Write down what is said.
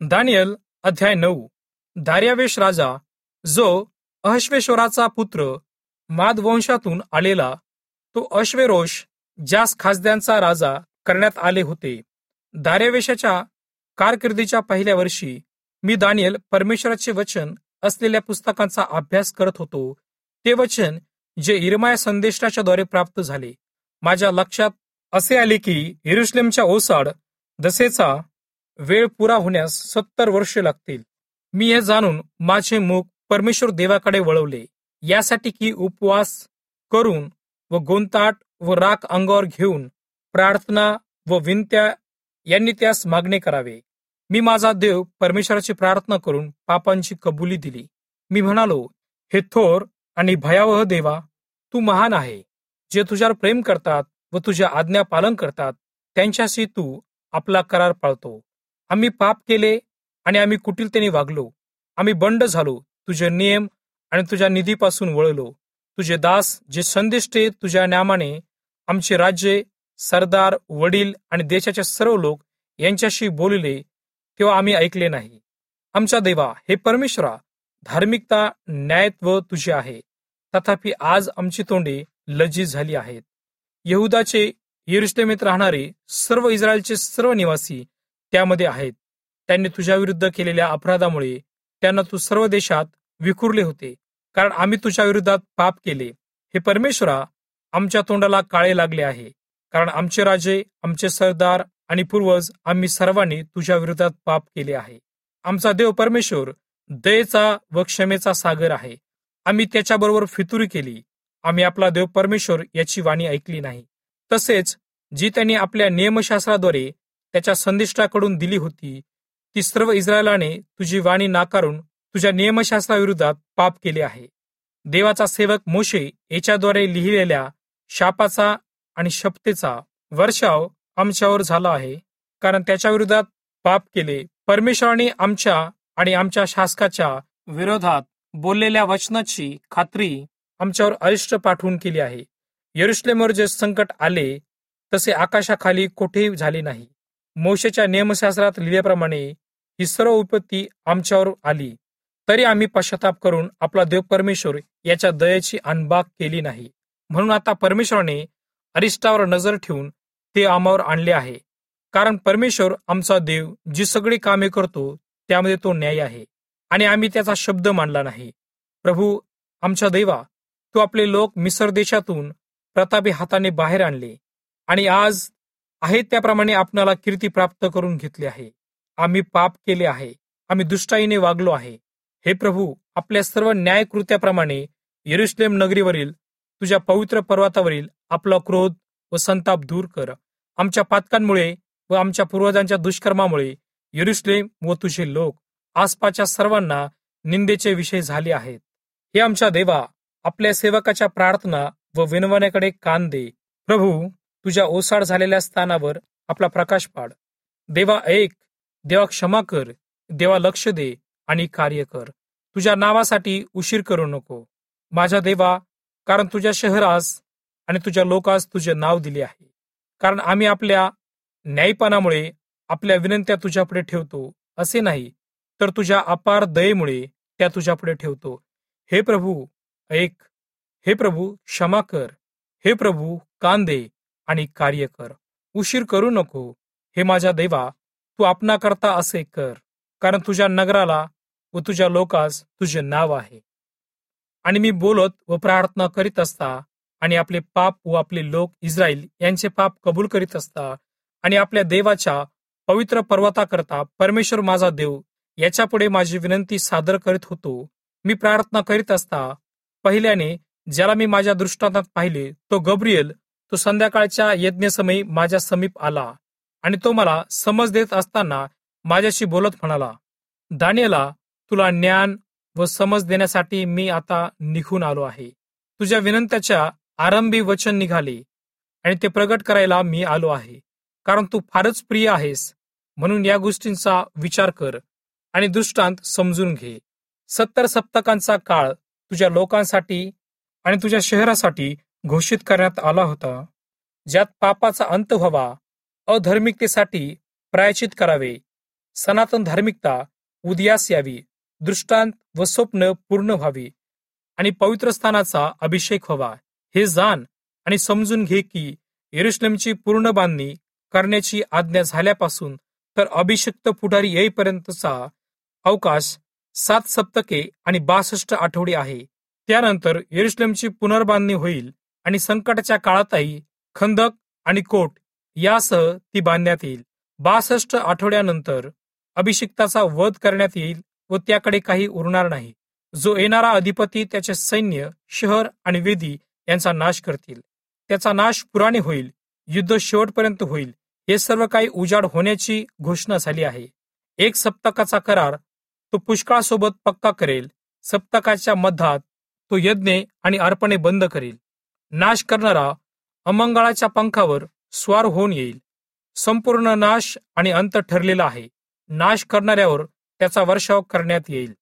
Daniel अध्याय 9. दार्यावेश राजा, जो अहश्वेश्वराचा पुत्र, माद वंशातून आलेला, तो अश्वेरोष, ज्यास खासद्यांचा राजा करण्यात आले होते. दार्यावेशाच्या कारकिर्दीच्या पहिल्या वर्षी मी दानियल परमेश्वराचे वचन असलेल्या पुस्तकांचा अभ्यास करत होतो. ते वचन जे इर्माया संदेष्टाच्या द्वारे प्राप्त झाले, माझ्या लक्षात असे आले की यरुशलेमच्या ओसाड दशेचा वेळ पुरा होण्यास 70 वर्षे लागतील. मी हे जाणून माझे मुख परमेश्वर देवाकडे वळवले, यासाठी की उपवास करून व गोंताट व राख अंगावर घेऊन प्रार्थना व विनत्या यांनी त्यास मागणे करावे. मी माझा देव परमेश्वराची प्रार्थना करून पापांची कबुली दिली. मी म्हणालो, हे थोर आणि भयावह देवा, तू महान आहे. जे तुझ्यावर प्रेम करतात व तुझ्या आज्ञा पालन करतात, त्यांच्याशी तू आपला करार पाळतो. आम्ही पाप केले आणि आम्ही कुटिलतेने वागलो. आम्ही बंड झालो, तुझे नियम आणि तुझ्या निधीपासून वळलो. तुझे दास जे संदिष्टे तुझ्या नामाने आमचे राज्य, सरदार, वडील आणि देशाचे सर्व लोक यांच्याशी बोलले, तेव्हा आम्ही ऐकले नाही. आमच्या देवा, हे परमेश्वरा, धार्मिकता, न्यायत्व तुझे आहे. तथापि आज आमची तोंडे लज्जित झाली आहेत. यहुदाचे, यरुशलेमेत राहणारे सर्व इस्रायलचे सर्व निवासी त्यामध्ये आहेत. त्यांनी तुझ्या विरुद्ध केलेल्या अपराधामुळे त्यांना तू सर्व देशात विखुरले होते, कारण आम्ही तुझ्या विरोधात पाप केले. हे परमेश्वरा, आमच्या तोंडाला काळे लागले आहे, कारण आमचे राजे, आमचे सरदार आणि पूर्वज आम्ही सर्वांनी तुझ्या विरोधात पाप केले आहे. आमचा देव परमेश्वर दयेचा व क्षमेचा सागर आहे. आम्ही त्याच्याबरोबर फितुरी केली. आम्ही आपला देव परमेश्वर याची वाणी ऐकली नाही. तसेच जी त्यांनी आपल्या नियमशास्त्राद्वारे त्याच्या संदिष्टाकडून दिली होती, ती सर्व इस्रायलाने तुझी वाणी नाकारून तुझ्या नियमशास्त्राविरोधात पाप केले आहे. देवाचा सेवक मोशे याच्याद्वारे लिहिलेल्या शापाचा आणि शपथेचा वर्षाव आमच्यावर झाला आहे, कारण त्याच्या विरोधात पाप केले. परमेश्वराने आमच्या आणि आमच्या शासकाच्या विरोधात बोललेल्या वचनाची खात्री आमच्यावर अरिष्ट पाठवून केली आहे. यरुशलेमवर जे संकट आले, तसे आकाशाखाली कोठेही झाले नाही. मोशेच्या नियमशास्त्रात लिहिल्याप्रमाणे ही सर्व विपत्ती आमच्यावर आली, तरी आम्ही पश्चाताप करून आपला देव परमेश्वर याच्या दयेची अनबाग केली नाही. म्हणून आता परमेश्वराने अरिष्टावर नजर ठेवून ते आम्हावर आणले आहे, कारण परमेश्वर आमचा देव जी सगळी कामे करतो त्यामध्ये तो न्यायी आहे, आणि आम्ही त्याचा शब्द मानला नाही. प्रभू आमच्या देवा, तू आपले लोक मिस्र देशातून प्रतापी हाताने बाहेर आणले, आणि आज आहे त्याप्रमाणे आपणाला कीर्ती प्राप्त करून घेतली आहे. आम्ही पाप केले आहे, आम्ही दुष्टाईने वागलो आहे. हे प्रभू, आपल्या सर्व न्यायकृत्याप्रमाणे यरुशलेम नगरीवरील तुझ्या पवित्र पर्वतावरील आपला क्रोध व संताप दूर कर. आमच्या पातकांमुळे व आमच्या पूर्वजांच्या दुष्कर्मामुळे यरुशलेम व तुझे लोक आसपासच्या सर्वांना निंदेचे विषय झाले आहेत. हे आमच्या देवा, आपल्या सेवकाच्या प्रार्थना व विनवण्याकडे कान दे. प्रभू, तुझ्या ओसाड झालेल्या स्थानावर आपला प्रकाश पाड. देवा ऐक, देवा क्षमा कर, देवा लक्ष दे आणि कार्य कर. तुझ्या नावासाठी उशीर करू नको माझ्या देवा, कारण तुझ्या शहरास आणि तुझ्या लोकास तुझे नाव दिले आहे. कारण आम्ही आपल्या न्यायपणामुळे आपल्या विनंत्या तुझ्यापुढे ठेवतो, असे नाही, तर तुझ्या अपार दयेमुळे त्या तुझ्यापुढे ठेवतो. हे प्रभू ऐक, हे प्रभू क्षमा कर, हे प्रभू कान दे आणि कार्य कर. उशीर करू नको. हे माझ्या देवा, तू आपणाकरता असे कर, कारण तुझ्या नगराला व तुझ्या लोकास तुझे नाव आहे. आणि मी बोलत व प्रार्थना करीत असता आणि आपले पाप व आपले लोक इस्रायल यांचे पाप कबूल करीत असता आणि आपल्या देवाच्या पवित्र पर्वताकरता परमेश्वर माझा देव याच्यापुढे माझी विनंती सादर करीत होतो. मी प्रार्थना करीत असता पहिल्याने ज्याला मी माझ्या दृष्टांतात पाहिले, तो गब्रिएल, तो संध्याकाळच्या यज्ञसमयी माझ्या समीप आला, आणि तो मला समज देत असताना माझ्याशी बोलत म्हणाला, दानिएला, तुला ज्ञान व समज देण्यासाठी मी आता निघून आलो आहे. तुझ्या विनंत्याच्या आरंभी वचन निघाले आणि ते प्रगट करायला मी आलो आहे, कारण तू फारच प्रिय आहेस. म्हणून या गोष्टींचा विचार कर आणि दृष्टांत समजून घे. 70 सप्तकांचा काळ तुझ्या लोकांसाठी आणि तुझ्या शहरासाठी घोषित करण्यात आला होता, ज्यात पापाचा अंत व्हावा, अधार्मिकतेसाठी प्रायश्चित करावे, सनातन धार्मिकता उदयास यावी, दृष्टांत व स्वप्न पूर्ण व्हावी आणि पवित्र स्थानाचा अभिषेक व्हावा. हे जाण आणि समजून घे की यरुशलेमची पूर्ण बांधणी करण्याची आज्ञा झाल्यापासून तर अभिषिक्त पुढारी येईपर्यंतचा अवकाश 7 सप्तके आणि 62 आठवडे आहे. त्यानंतर यरुशलेमची पुनर्बांधणी होईल आणि संकटाच्या काळातही खंदक आणि कोट यासह ती बांधण्यात येईल. 62 आठवड्यानंतर अभिषिक्ताचा वध करण्यात येईल व त्याकडे काही उरणार नाही. जो येणारा अधिपती त्याचे सैन्य, शहर आणि वेदी यांचा नाश करतील. त्याचा नाश पुराणे होईल, युद्ध शेवटपर्यंत होईल. हे सर्व काही उजाड होण्याची घोषणा झाली आहे. 1 सप्तकाचा करार तो पुष्कळासोबत पक्का करेल. सप्तकाच्या मध्यात तो यज्ञ आणि अर्पणे बंद करेल. नाश करणारा अमंगळाच्या पंखावर स्वार होऊन येईल. संपूर्ण नाश आणि अंत ठरलेला आहे. नाश करणाऱ्यावर त्याचा वर्षाव करण्यात येईल.